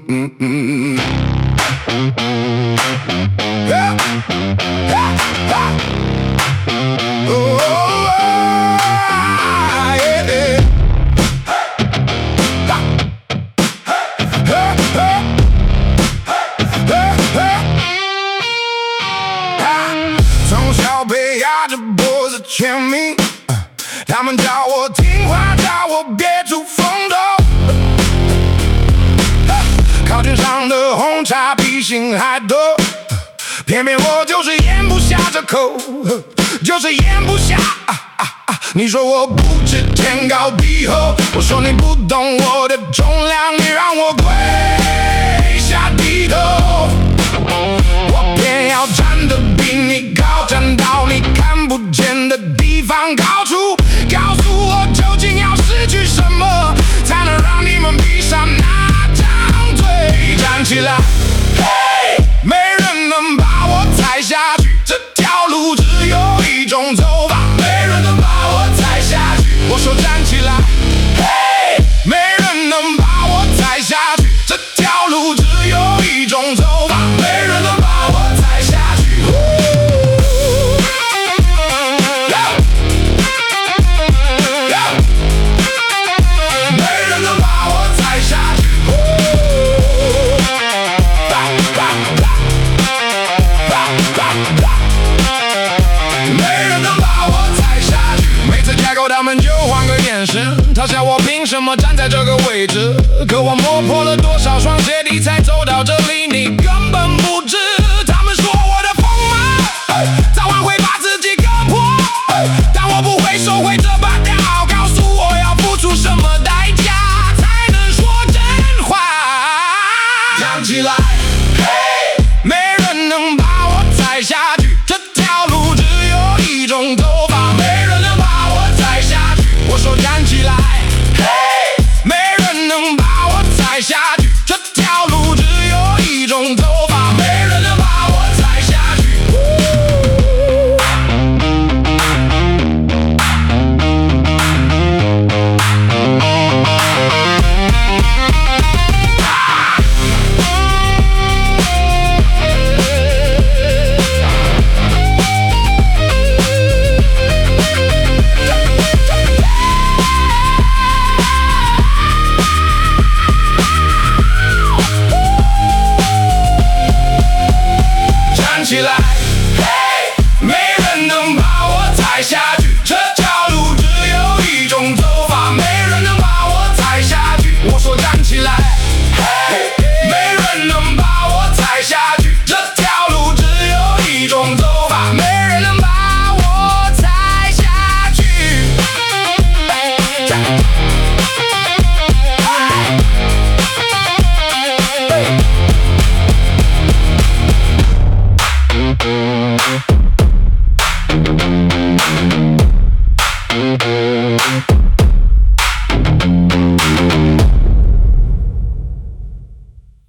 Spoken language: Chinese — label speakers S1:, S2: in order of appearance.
S1: 从小被压着脖子签名，他们叫我听话，叫我别出风头。考卷上的红茶比心还多，偏偏我就是咽不下这口，就是咽不下。你说我不知天高地厚，我说你不懂我的重量，你让我跪下低头，我偏要站得比你高，站到你看不见的地方高处，告诉我究竟要失去什么，才能让你们闭上那张嘴。站起来，嘿，没人能把我踩下去，这条路只有一种走法，没人能把我踩下去。我说站起来，嘿，没人能把我踩下去，这条路只有一种走法，没人能把我踩下去。没人能把我踩下去。没人能把我踩下去。每次开口他们就换个眼神，嘲笑我凭什么站在这个位置，可我默